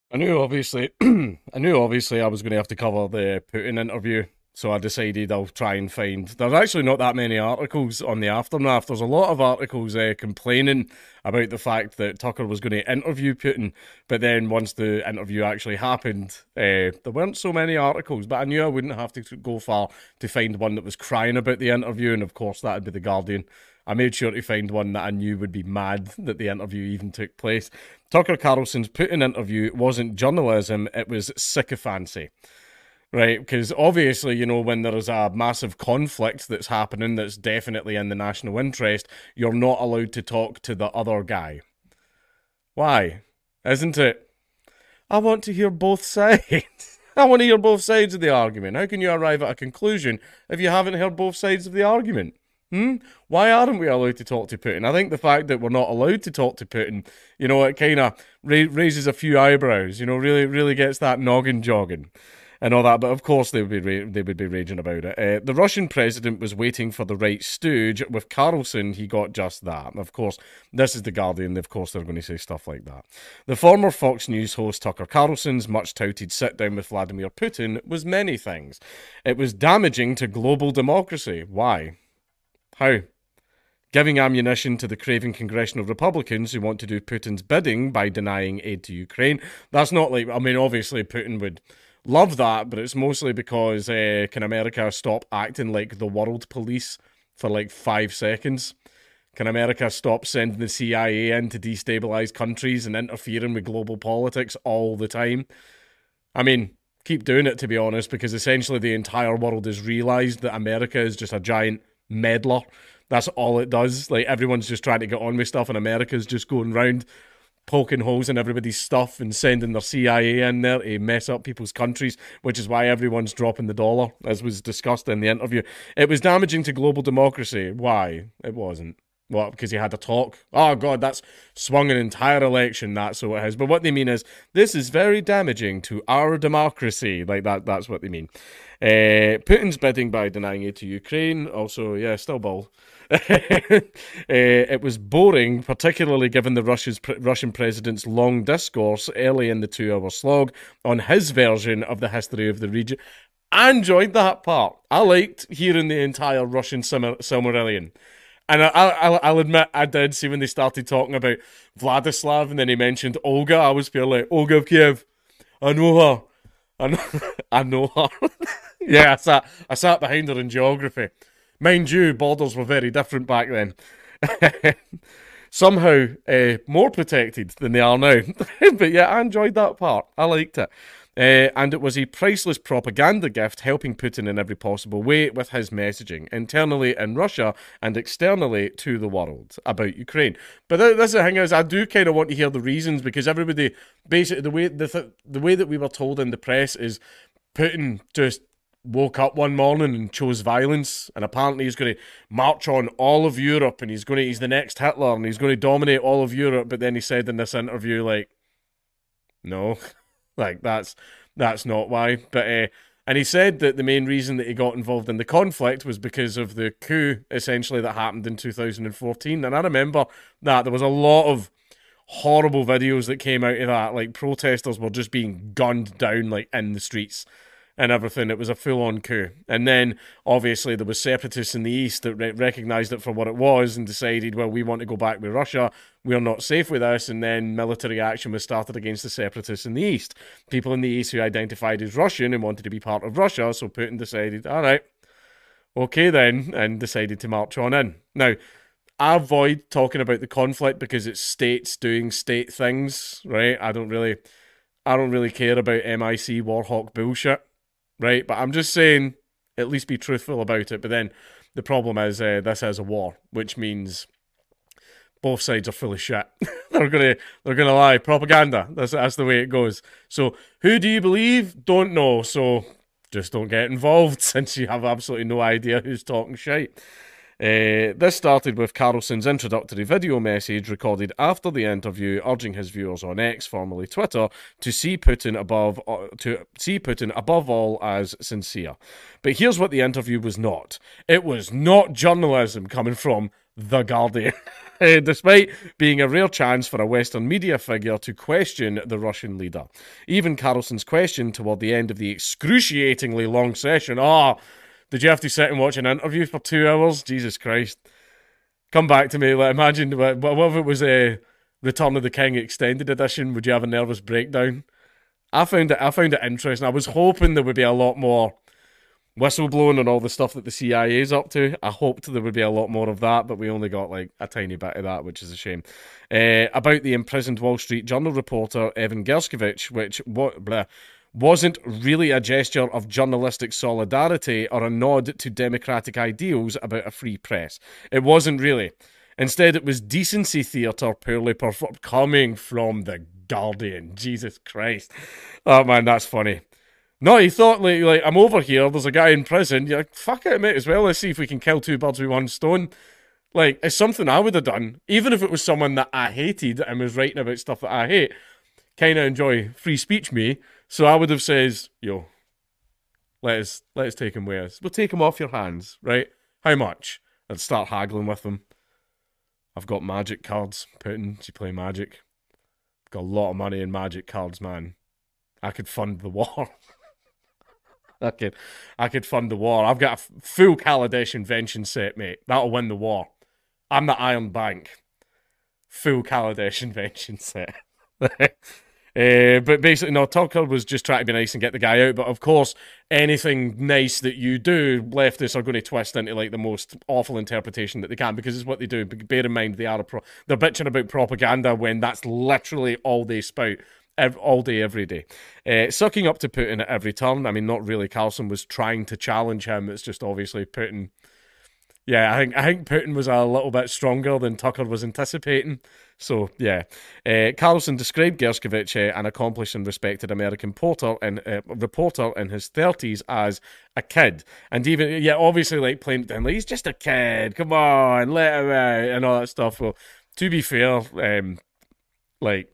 I knew obviously, I was going to have to cover the Putin interview, so I decided I'll try and find. There's actually not that many articles on the aftermath. There's a lot of articles complaining about the fact that Tucker was going to interview Putin, but then once the interview actually happened, there weren't so many articles. But I knew I wouldn't have to go far to find one that was crying about the interview, and of course that'd be the Guardian. I made sure to find one that I knew would be mad that the interview even took place. Tucker Carlson's Putin interview wasn't journalism, it was sycophancy. Right, because obviously, when there is a massive conflict that's happening that's definitely in the national interest, you're not allowed to talk to the other guy. Why? Isn't it? I want to hear both sides. I want to hear both sides of the argument. How can you arrive at a conclusion if you haven't heard both sides of the argument? Why aren't we allowed to talk to Putin? I think the fact that we're not allowed to talk to Putin, it kind of raises a few eyebrows. Really gets that noggin jogging and all that. But of course, they would be raging about it. The Russian president was waiting for the right stooge. With Carlson, he got just that. Of course, this is the Guardian. Of course, they're going to say stuff like that. The former Fox News host Tucker Carlson's much touted sit down with Vladimir Putin was many things. It was damaging to global democracy. Why? How? Giving ammunition to the craving congressional Republicans who want to do Putin's bidding by denying aid to Ukraine. That's not like, obviously Putin would love that, but it's mostly because can America stop acting like the world police for like 5 seconds? Can America stop sending the CIA in to destabilize countries and interfering with global politics all the time? Keep doing it, to be honest, because essentially the entire world has realized that America is just a giant meddler. That's all it does. Like, everyone's just trying to get on with stuff, and America's just going round poking holes in everybody's stuff and sending their CIA in there to mess up people's countries, which is why everyone's dropping the dollar, as was discussed in the interview. It was damaging to global democracy. Why? It wasn't. What, because he had a talk? Oh, God, that's swung an entire election, that's what it has. But what they mean is, this is very damaging to our democracy. Like, that's what they mean. Putin's bidding by denying aid to Ukraine. Also, yeah, still ball. It was boring, particularly given the Russian president's long discourse early in the 2 hour slog on his version of the history of the region. I enjoyed that part. I liked hearing the entire Russian Silmarillion. And I'll admit, I did see when they started talking about Vladislav and then he mentioned Olga. I was feeling like, Olga of Kiev, I know her. I know her. Yeah, I sat behind her in geography. Mind you, borders were very different back then. Somehow more protected than they are now. But yeah, I enjoyed that part. I liked it. And it was a priceless propaganda gift, helping Putin in every possible way with his messaging, internally in Russia and externally to the world about Ukraine. But this the thing is, I do kind of want to hear the reasons, because everybody, basically, the way that we were told in the press is Putin just woke up one morning and chose violence, and apparently he's going to march on all of Europe, and he's the next Hitler, and he's going to dominate all of Europe. But then he said in this interview, like, no. Like, that's not why. But and he said that the main reason that he got involved in the conflict was because of the coup, essentially, that happened in 2014. And I remember that there was a lot of horrible videos that came out of that. Like, protesters were just being gunned down, like, in the streets and everything. It was a full-on coup. And then, obviously, there was separatists in the east that recognised it for what it was and decided, well, we want to go back with Russia. We're not safe with us. And then military action was started against the separatists in the east. People in the east who identified as Russian and wanted to be part of Russia. So Putin decided, all right, okay then, and decided to march on in. Now, I avoid talking about the conflict because it's states doing state things, right? I don't really care about MIC Warhawk bullshit. Right, but I'm just saying, at least be truthful about it. But then the problem is this is a war, which means both sides are full of shit. they're gonna lie. Propaganda. That's the way it goes. So who do you believe? Don't know. So just don't get involved, since you have absolutely no idea who's talking shite. This started with Carlson's introductory video message recorded after the interview, urging his viewers on X, formerly Twitter, to see Putin above all as sincere. But here's what the interview was not. It was not journalism coming from The Guardian. Despite being a rare chance for a Western media figure to question the Russian leader. Even Carlson's question toward the end of the excruciatingly long session. Oh, did you have to sit and watch an interview for 2 hours? Jesus Christ. Come back to me. Like, imagine, what if it was a Return of the King extended edition? Would you have a nervous breakdown? I found it interesting. I was hoping there would be a lot more whistleblowing and all the stuff that the CIA is up to. I hoped there would be a lot more of that, but we only got like a tiny bit of that, which is a shame. About the imprisoned Wall Street Journal reporter Evan Gershkovich, which wasn't really a gesture of journalistic solidarity or a nod to democratic ideals about a free press. It wasn't really. Instead, it was decency theatre poorly performed, coming from the Guardian. Jesus Christ. Oh man, that's funny. No, he thought, like, I'm over here, there's a guy in prison. You're like, fuck it, mate, as well. Let's see if we can kill 2 birds with 1 stone. Like, it's something I would have done. Even if it was someone that I hated and was writing about stuff that I hate. Kind of enjoy free speech, me. So I would have says, yo, let us take him with us. We'll take him off your hands, right? How much? I'd start haggling with them. I've got magic cards. Putin, do you play magic? I've got a lot of money in magic cards, man. I could fund the war. I could fund the war. I've got a full Kaladesh invention set, mate. That'll win the war. I'm the Iron Bank. Full Kaladesh invention set. But basically, no, Tucker was just trying to be nice and get the guy out. But of course, anything nice that you do, leftists are going to twist into like the most awful interpretation that they can, because it's what they do. Bear in mind, they're bitching about propaganda when that's literally all they spout. All day, every day. Sucking up to Putin at every turn. I mean, not really. Carlson was trying to challenge him. It's just obviously Putin. Yeah, I think Putin was a little bit stronger than Tucker was anticipating. So, yeah. Carlson described Gershkovich, an accomplished and respected American reporter in his 30s, as a kid. And even, yeah, obviously, like, playing down, like, he's just a kid. Come on, let him out, and all that stuff. Well, to be fair, like,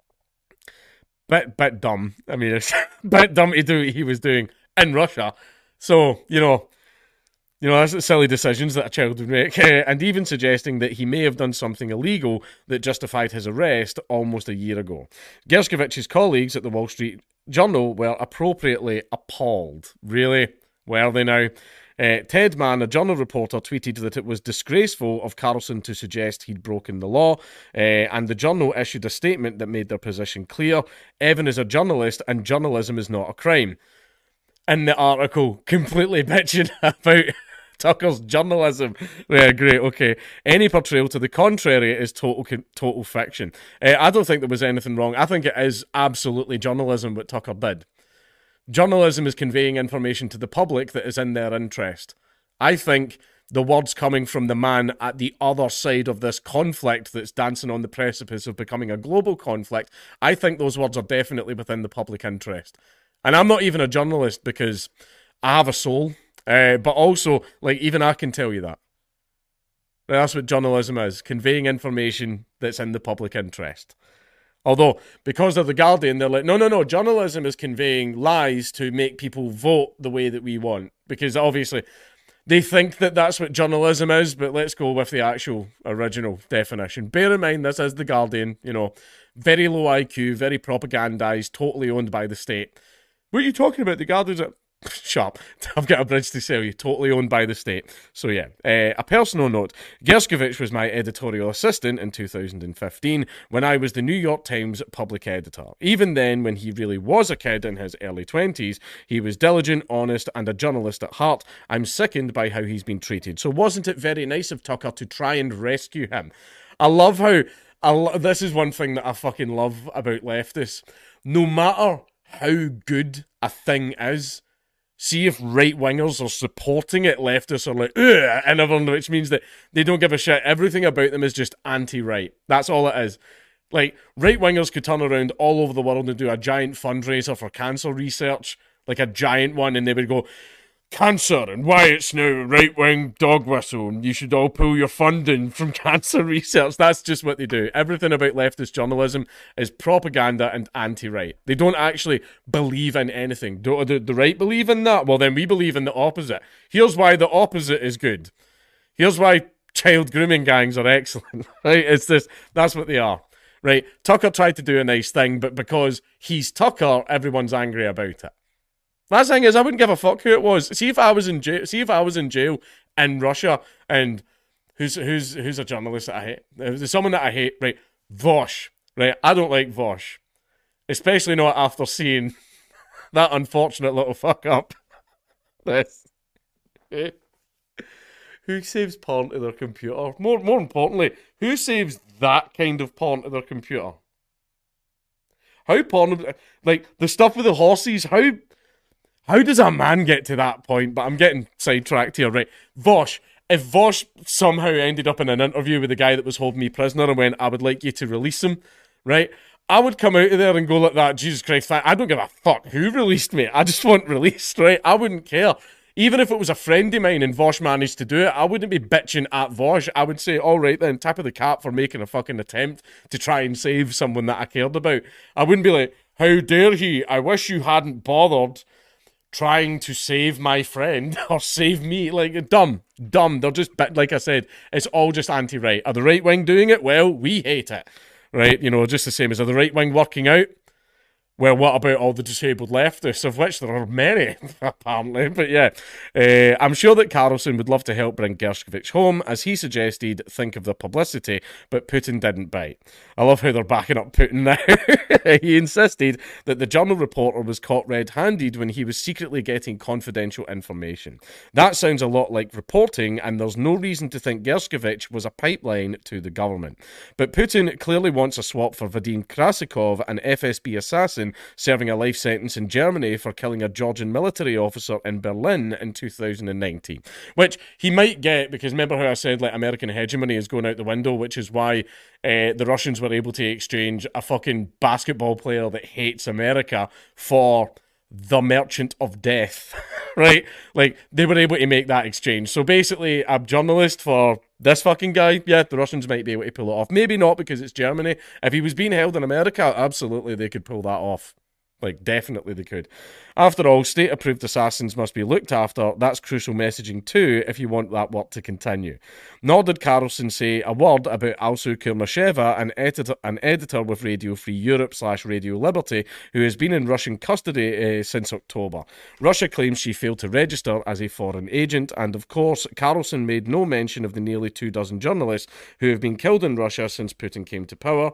bit dumb. I mean, it's a bit dumb to do what he was doing in Russia. So, you know, that's the silly decisions that a child would make. And even suggesting that he may have done something illegal that justified his arrest almost a year ago. Gershkovich's colleagues at the Wall Street Journal were appropriately appalled. Really? Were they now? Ted Mann, a Journal reporter, tweeted that it was disgraceful of Carlson to suggest he'd broken the law, and the Journal issued a statement that made their position clear. Evan is a journalist, and journalism is not a crime. In the article, completely bitching about Tucker's journalism. Yeah, great, okay. Any portrayal to the contrary is total fiction. I don't think there was anything wrong. I think it is absolutely journalism what Tucker did. Journalism is conveying information to the public that is in their interest. I think the words coming from the man at the other side of this conflict that's dancing on the precipice of becoming a global conflict, I think those words are definitely within the public interest. And I'm not even a journalist because I have a soul, but also, like, even I can tell you that. That's what journalism is, conveying information that's in the public interest. Although, because of The Guardian, they're like, no, journalism is conveying lies to make people vote the way that we want. Because obviously, they think that that's what journalism is, but let's go with the actual original definition. Bear in mind, this is The Guardian, very low IQ, very propagandized, totally owned by the state. What are you talking about? The Guardian's Sharp. I've got a bridge to sell you. Totally owned by the state. So yeah, a personal note. Gershkovich was my editorial assistant in 2015 when I was the New York Times public editor. Even then, when he really was a kid in his early 20s, he was diligent, honest, and a journalist at heart. I'm sickened by how he's been treated. So wasn't it very nice of Tucker to try and rescue him? I love how... this is one thing that I fucking love about leftists. No matter how good a thing is, see if right-wingers are supporting it, leftists are like, ugh, and everyone, which means that they don't give a shit. Everything about them is just anti-right. That's all it is. Like, right-wingers could turn around all over the world and do a giant fundraiser for cancer research, like a giant one, and they would go, cancer and why it's now a right-wing dog whistle and you should all pull your funding from cancer research. That's just what they do. Everything about leftist journalism is propaganda and anti-right. They don't actually believe in anything. Do the right believe in that? Well, then we believe in the opposite. Here's why the opposite is good. Here's why child grooming gangs are excellent, right? That's what they are, right? Tucker tried to do a nice thing, but because he's Tucker, everyone's angry about it. Last thing is, I wouldn't give a fuck who it was. See if I was in jail in Russia, and who's a journalist that I hate? There's someone that I hate, right? Vosh, right? I don't like Vosh, especially not after seeing that unfortunate little fuck up. This. Who saves porn to their computer? More importantly, who saves that kind of porn to their computer? How porn, like the stuff with the horses? How does a man get to that point? But I'm getting sidetracked here, right? Vosh. If Vosh somehow ended up in an interview with the guy that was holding me prisoner and went, I would like you to release him, right? I would come out of there and go like that, Jesus Christ, I don't give a fuck who released me. I just want released, right? I wouldn't care. Even if it was a friend of mine and Vosh managed to do it, I wouldn't be bitching at Vosh. I would say, all right then, tap of the cap for making a fucking attempt to try and save someone that I cared about. I wouldn't be like, how dare he? I wish you hadn't bothered trying to save my friend or save me. Like, dumb. They're just, like I said, it's all just anti-right. Are the right wing doing it? Well, we hate it. Right? You know, just the same as are the right wing working out? Well, what about all the disabled leftists, of which there are many, apparently. But yeah, I'm sure that Carlson would love to help bring Gershkovich home. As he suggested, think of the publicity, but Putin didn't bite. I love how they're backing up Putin now. He insisted that the journal reporter was caught red-handed when he was secretly getting confidential information. That sounds a lot like reporting, and there's no reason to think Gershkovich was a pipeline to the government. But Putin clearly wants a swap for Vadim Krasikov, an FSB assassin, serving a life sentence in Germany for killing a Georgian military officer in Berlin in 2019. Which he might get, because remember how I said like American hegemony is going out the window, which is why the Russians were able to exchange a fucking basketball player that hates America for the Merchant of Death, right? Like, they were able to make that exchange. So basically, a journalist for this fucking guy, yeah, the Russians might be able to pull it off. Maybe not, because it's Germany. If he was being held in America, absolutely they could pull that off. Like, definitely they could. After all, state-approved assassins must be looked after. That's crucial messaging too, if you want that work to continue. Nor did Carlson say a word about Alsu Kurmasheva, an editor with Radio Free Europe / Radio Liberty, who has been in Russian custody since October. Russia claims she failed to register as a foreign agent, and of course, Carlson made no mention of the nearly 24 journalists who have been killed in Russia since Putin came to power,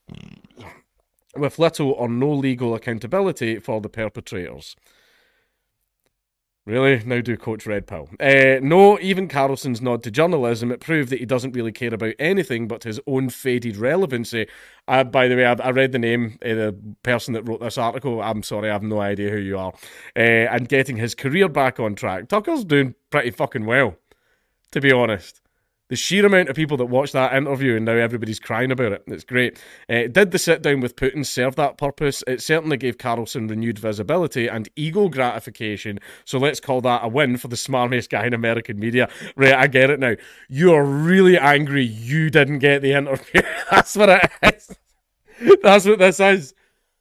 with little or no legal accountability for the perpetrators. Really? Now do Coach Red Pill. No, even Carlson's nod to journalism, it proved that he doesn't really care about anything but his own faded relevancy. By the way, I read the name of the person that wrote this article. I'm sorry, I have no idea who you are. And getting his career back on track. Tucker's doing pretty fucking well, to be honest. The sheer amount of people that watched that interview and now everybody's crying about it. It's great. Did the sit down with Putin serve that purpose? It certainly gave Carlson renewed visibility and ego gratification. So let's call that a win for the smarmiest guy in American media. Right, I get it now. You're really angry you didn't get the interview. That's what it is. That's what this is.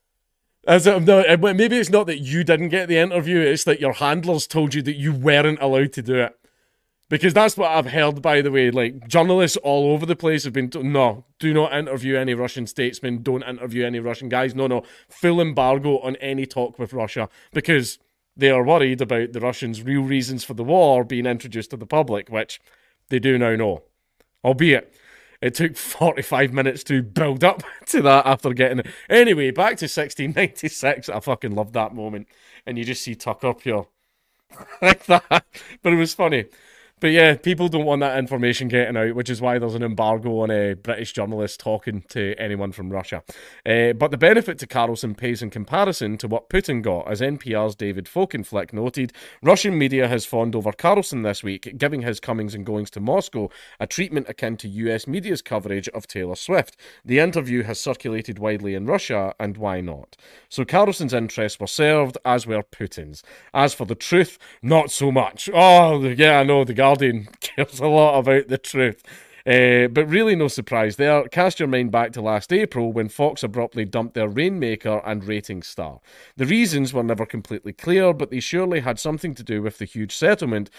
Maybe it's not that you didn't get the interview, it's that your handlers told you that you weren't allowed to do it. Because that's what I've heard, by the way. Like, journalists all over the place have been told, no, do not interview any Russian statesmen, don't interview any Russian guys. No, full embargo on any talk with Russia, because they are worried about the Russians' real reasons for the war being introduced to the public, which they do now know. Albeit, it took 45 minutes to build up to that after getting it. Anyway, back to 1696. I fucking loved that moment. And you just see Tucker here like that. But it was funny. But yeah, people don't want that information getting out, which is why there's an embargo on British journalists talking to anyone from Russia. But the benefit to Carlson pays in comparison to what Putin got. As NPR's David Folkenflik noted, Russian media has fawned over Carlson this week, giving his comings and goings to Moscow a treatment akin to US media's coverage of Taylor Swift. The interview has circulated widely in Russia, and why not? So Carlson's interests were served, as were Putin's. As for the truth, not so much. Oh, yeah, I know, the Guardian cares a lot about the truth. But really no surprise there. Cast your mind back to last April when Fox abruptly dumped their Rainmaker and ratings star. The reasons were never completely clear, but they surely had something to do with the huge settlement,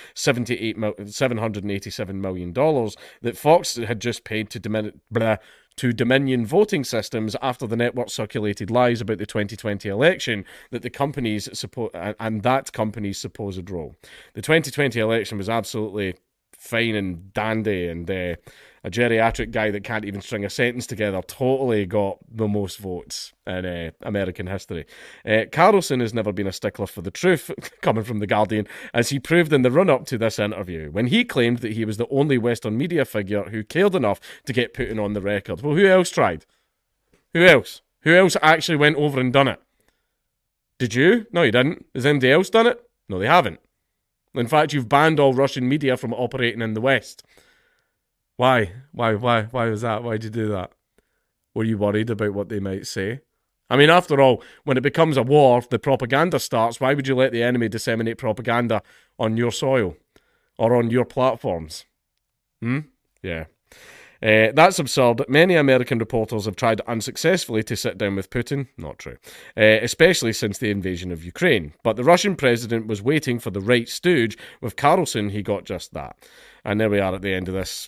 $787 million, that Fox had just paid to Dominion voting systems after the network circulated lies about the 2020 election that the company's company's supposed role. The 2020 election was absolutely fine and dandy, and a geriatric guy that can't even string a sentence together totally got the most votes in American history. Carlson has never been a stickler for the truth, coming from The Guardian, as he proved in the run-up to this interview, when he claimed that he was the only Western media figure who cared enough to get Putin on the record. Well, who else tried? Who else? Who else actually went over and done it? Did you? No, you didn't. Has anybody else done it? No, they haven't. In fact, you've banned all Russian media from operating in the West. Why? Why was that? Why'd you do that? Were you worried about what they might say? I mean, after all, when it becomes a war, the propaganda starts. Why would you let the enemy disseminate propaganda on your soil or on your platforms? Yeah. That's absurd. Many American reporters have tried unsuccessfully to sit down with Putin. Not true. Especially since the invasion of Ukraine. But the Russian president was waiting for the right stooge. With Carlson, he got just that. And there we are at the end of this.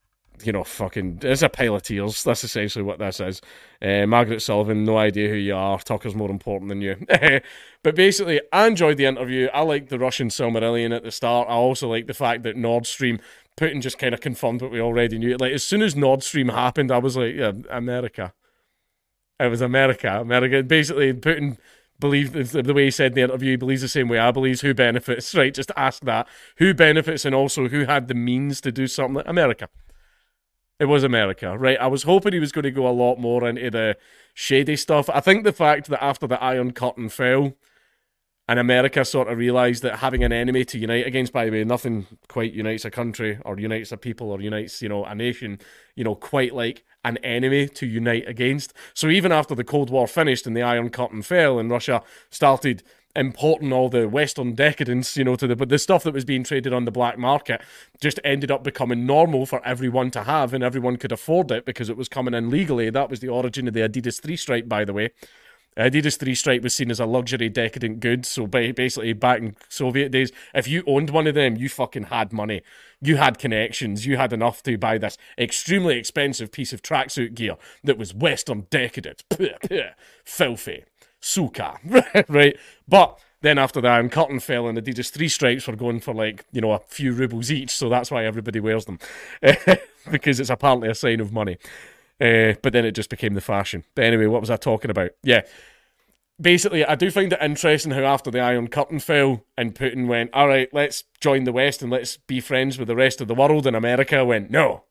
It's a pile of tears. That's essentially what this is. Margaret Sullivan, no idea who you are. Tucker's more important than you. But basically, I enjoyed the interview. I liked the Russian Silmarillion at the start. I also like the fact that Nord Stream, Putin just kind of confirmed what we already knew. Like, as soon as Nord Stream happened, I was like, yeah, America. It was America. Basically, Putin believed the way he said in the interview, he believes the same way I believe. Who benefits, right? Just ask that. Who benefits, and also who had the means to do something? America. It was America, right? I was hoping he was going to go a lot more into the shady stuff. I think the fact that after the Iron Curtain fell, and America sort of realised that having an enemy to unite against, by the way, nothing quite unites a country or unites a people or unites, a nation, quite like an enemy to unite against. So even after the Cold War finished and the Iron Curtain fell and Russia started importing all the Western decadence, but the stuff that was being traded on the black market just ended up becoming normal for everyone to have, and everyone could afford it because it was coming in legally. That was the origin of the Adidas 3-stripe, by the way. Adidas 3-stripe was seen as a luxury decadent good, so basically back in Soviet days, if you owned one of them, you fucking had money. You had connections. You had enough to buy this extremely expensive piece of tracksuit gear that was Western decadent. Filthy. Suka. Right? But then after the Iron Curtain fell and Adidas 3-stripes were going for a few rubles each, so that's why everybody wears them. Because it's apparently a sign of money. But then it just became the fashion. But anyway, what was I talking about? Yeah. Basically, I do find it interesting how after the Iron Curtain fell and Putin went, all right, let's join the West and let's be friends with the rest of the world, and America went, no.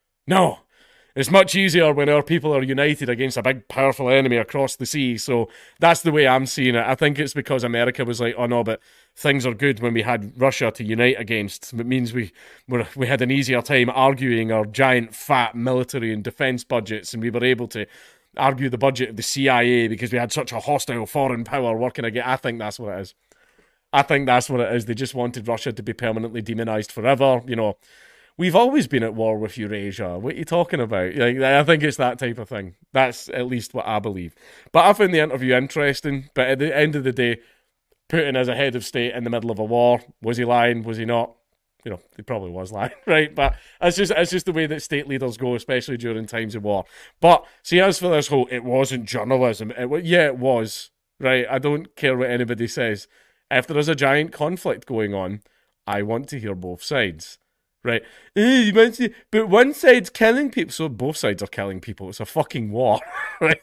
It's much easier when our people are united against a big, powerful enemy across the sea. So that's the way I'm seeing it. I think it's because America was like, oh no, but things are good when we had Russia to unite against. It means we had an easier time arguing our giant, fat military and defense budgets, and we were able to argue the budget of the CIA because we had such a hostile foreign power working against. I think that's what it is. They just wanted Russia to be permanently demonized forever. We've always been at war with Eurasia. What are you talking about? I think it's that type of thing. That's at least what I believe. But I found the interview interesting. But at the end of the day, Putin as a head of state in the middle of a war, was he lying? Was he not? He probably was lying, right? But it's just the way that state leaders go, especially during times of war. But see, as for this whole, it wasn't journalism. It was, right? I don't care what anybody says. If there is a giant conflict going on, I want to hear both sides. Right, but one side's killing people, so both sides are killing people. It's a fucking war, right?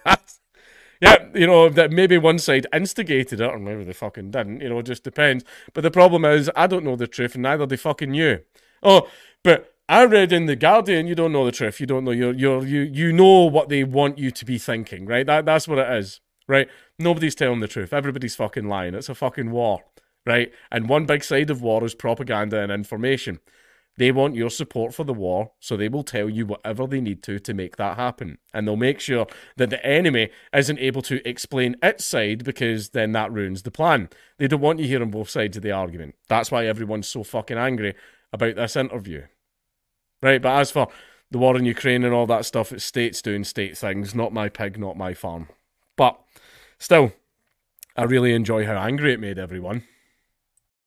That maybe one side instigated it, or maybe they fucking didn't. It just depends. But the problem is, I don't know the truth, and neither do fucking you. Oh, but I read in The Guardian, you don't know the truth. You don't know you know what they want you to be thinking, right? That's what it is, right? Nobody's telling the truth. Everybody's fucking lying. It's a fucking war, right? And one big side of war is propaganda and information. They want your support for the war, so they will tell you whatever they need to make that happen. And they'll make sure that the enemy isn't able to explain its side, because then that ruins the plan. They don't want you hearing both sides of the argument. That's why everyone's so fucking angry about this interview. Right, but as for the war in Ukraine and all that stuff. It's states doing state things. Not my pig, not my farm. But still, I really enjoy how angry it made everyone.